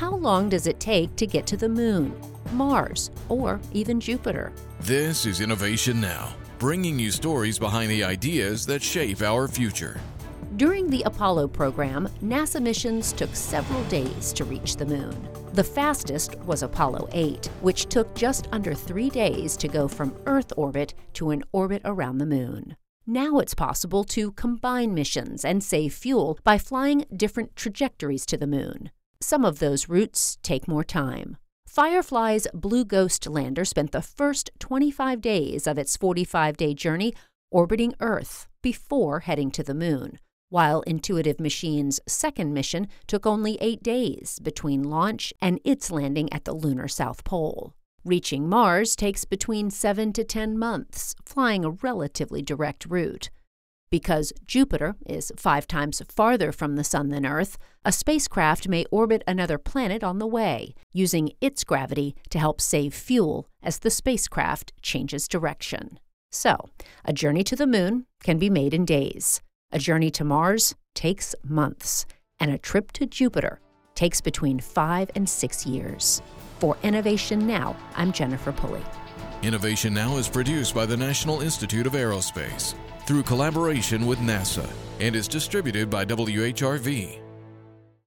how long does it take to get to the Moon, Mars, or even Jupiter? This is Innovation Now, bringing you stories behind the ideas that shape our future. During the Apollo program, NASA missions took several days to reach the Moon. The fastest was Apollo 8, which took just under 3 days to go from Earth orbit to an orbit around the Moon. Now it's possible to combine missions and save fuel by flying different trajectories to the Moon. Some of those routes take more time. Firefly's Blue Ghost lander spent the first 25 days of its 45-day journey orbiting Earth before heading to the Moon, while Intuitive Machines' second mission took only 8 days between launch and its landing at the lunar South Pole. Reaching Mars takes between 7 to 10 months, flying a relatively direct route. Because Jupiter is 5 times farther from the Sun than Earth, a spacecraft may orbit another planet on the way, using its gravity to help save fuel as the spacecraft changes direction. So, a journey to the Moon can be made in days. A journey to Mars takes months, and a trip to Jupiter takes between 5 and 6 years. For Innovation Now, I'm Jennifer Pulley. Innovation Now is produced by the National Institute of Aerospace through collaboration with NASA and is distributed by WHRV.